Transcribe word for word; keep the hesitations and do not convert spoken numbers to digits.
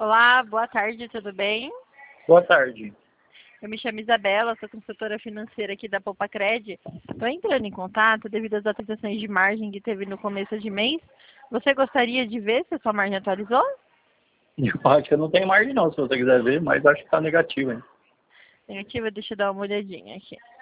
Olá, boa tarde, tudo bem? Boa tarde. Eu me chamo Isabela, sou consultora financeira aqui da Poupa-Cred. Estou entrando em contato devido às atualizações de margem que teve no começo de mês. Você gostaria de ver se a sua margem atualizou? Eu acho que eu não tenho margem não, se você quiser ver, mas acho que está negativo, hein? Negativa, deixa eu dar uma olhadinha aqui.